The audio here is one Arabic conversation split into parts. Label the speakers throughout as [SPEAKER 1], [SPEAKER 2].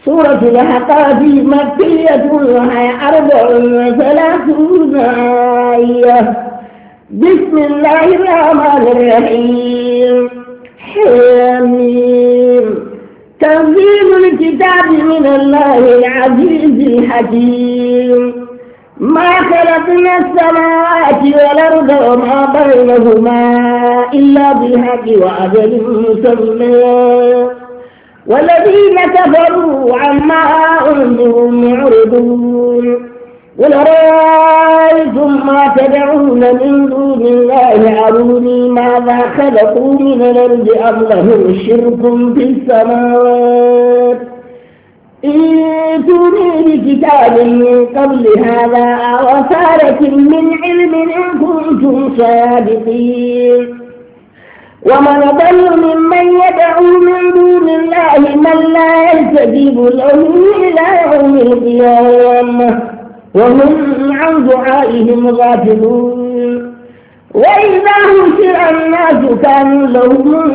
[SPEAKER 1] سورة الأحقاف مكية وهي 34 آية. بسم الله الرحمن الرحيم. حميم. تنزيل الكتاب من الله العزيز الحكيم. ما خلقنا السماوات والأرض وما بينهما إلا بالحق وأجل مسمى، والذين كفروا عما أنذروا معرضون. قل أرأيتم ما تدعون من دون الله أروني ماذا خلقوا من الأرض أم لهم شرك في السماوات ائتوني بكتاب من قبل هذا أو أثارة من علم إن كنتم صادقين. ومن أضل ممن يدعو من دون الله من لا يستجيب له إلى يوم القيامة وهم عن دعائهم غافلون. وإذا حشر الناس كانوا لهم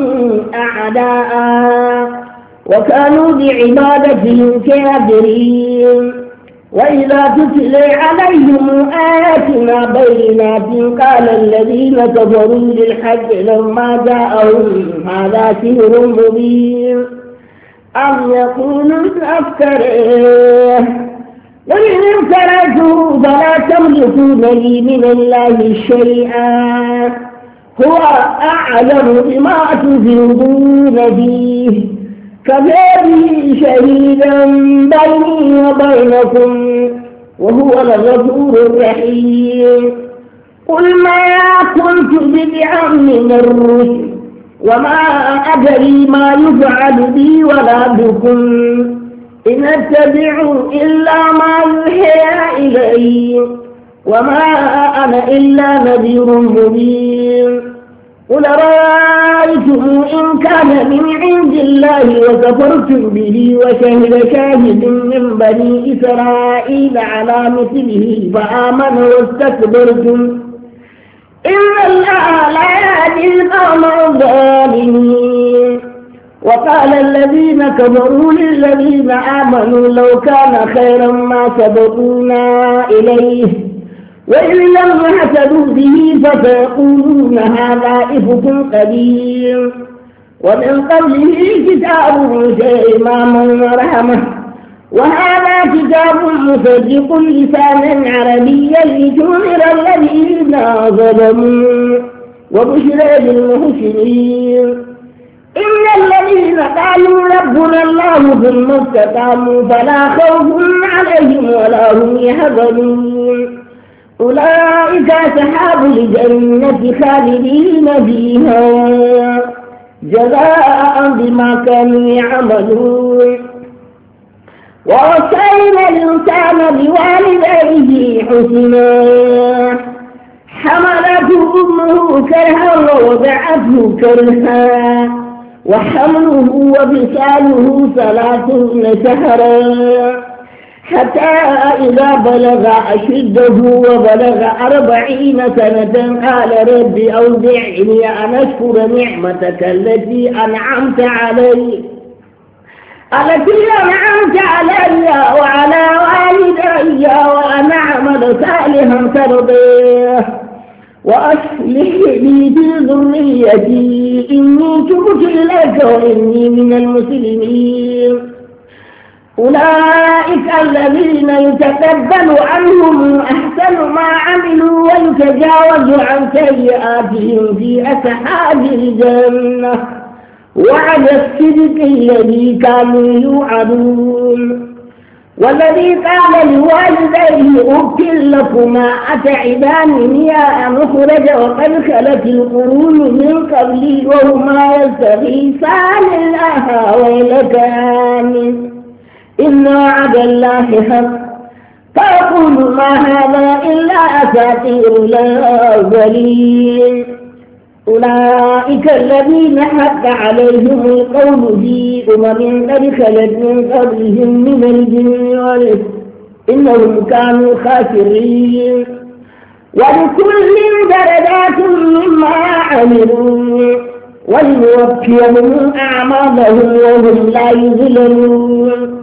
[SPEAKER 1] أعداء وكانوا بعبادتهم كافرين. وإذا تتلى عليهم آياتنا بينات قال الذين كفروا للحق لما جاءهم هذا سحر مبين أم يقولون أفتريه قل إن افتريته فلا تملكون لي من الله شيئا هو أعلم بما تفيضون فيه كفى به شهيدا بيني وبينكم وهو الغفور الرحيم. قل ما كنت بدعا من الرسل وما أدري ما يفعل بي ولا بكم إن أتبع إلا ما يوحى إلي وما أنا إلا نذير مبين. قل رأيتم إن كان من عند الله وكفرتم به وشهد شاهد من بني إسرائيل على مثله فآمن واستكبرتم إن الله لا يهدي القوم الظالمين. وقال الذين كفروا للذين آمنوا لو كان خيرا ما سبقونا إليه وإن لم يهتدوا به فسيقولون هذا إفك قديم. ومن قبله كتاب موسى إماما ورحمة وهذا كتاب مصدق لسانا عربيا لتنذر الذين ظلموا وبشرى للمحسنين. إن الذين قالوا ربنا الله ثم استقاموا فلا خوف عليهم ولا هم يحزنون أولئك أصحاب الجنة خالدين فيها جزاء بما كانوا يعملون. ووصينا الإنسان بوالديه حسنا حملته أمه كرها ووضعته كرها وحمله وفصاله 30 شهرا حتى إذا بلغ أشده وبلغ 40 سنة قال رب أوزعني أن أشكر نعمتك التي أنعمت علي وعلى والدي وأن أعمل صالحا ترضيه وأصلح لي في ذريتي إني تبت إليك وإني من المسلمين. أولئك الذين يتقبل عنهم أحسن ما عملوا ويتجاوز عن سيئاتهم في أصحاب الجنة وعلى الصدق الذي كانوا يوعدون. والذي قال لوالديه أف لكما أتعدانني أن أخرج وقد خلت القرون من قبلي وهما يستغيثان الله ويلك آمن إن وعد الله حق فأقول ما هذا إلا أساطير الأولين. أولئك الذين حق عليهم القول في أمم قد خلت من قبلهم من الجن والإنس إنهم كانوا خاسرين. ولكل درجات مما عملوا وليوفيهم أعمالهم وهم لا يظلمون.